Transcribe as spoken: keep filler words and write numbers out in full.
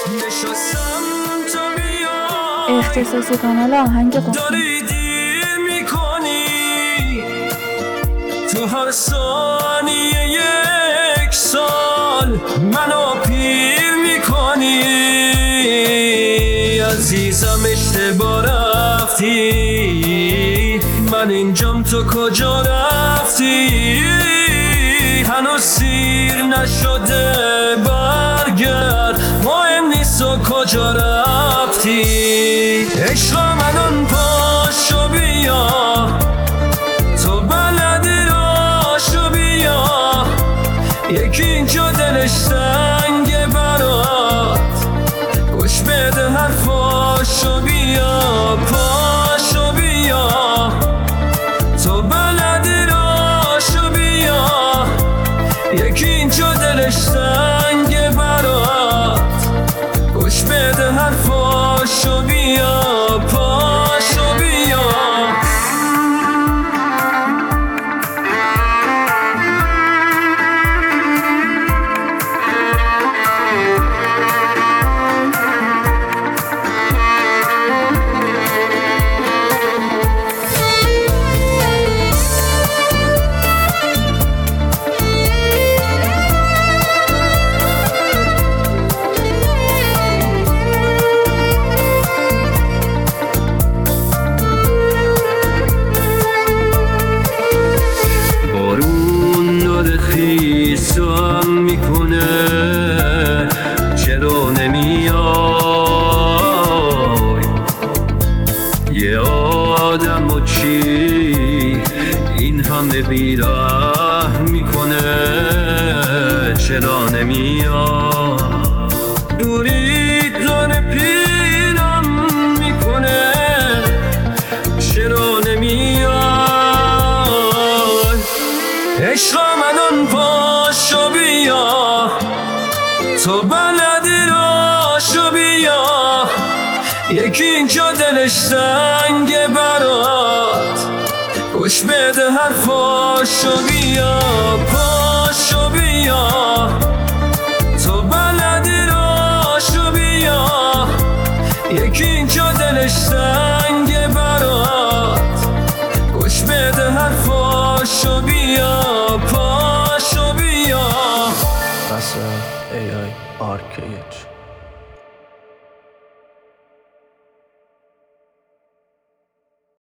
نشستم تا بیا اختصاصی کانال آهنگ قطبی. داری دیر میکنی تو هر ثانیه یک سال منو پیر میکنی. عزیزم اشتباه رفتی، من اینجام تو کجا رفتی؟ هنوز سیر نشده برگرد، مهم نیست و کجا رفتی. عشق منون پاشو بیا، تو بلدی راشو بیا، یکی اینجا دلش تنگه برات، گوش بده حرفاشو بیا. پاشو بیا، تو بلدی راشو بیا، یکی اینجا دلش تنگه برات، گوش بده حرفاشو بیا. پاشو بیا. خیسم میکنه چرا نمیای؟ یه آدم و چی این همه بیره میکنه چرا نمیای؟ دوری داره پیرم میکنه چرا نمیای؟ عشق منون پاشو بیا، تو بلدی راشو بیا، یکی اینجا دلش تنگه برات، گوش بده حرفاشو بیا. پاشو بیا، تو بلدی راشو بیا، یکی اینجا دلش تنگه برات، گوش بده حرفاشو بیا. پاشو بیا. بس ای آی آرکیج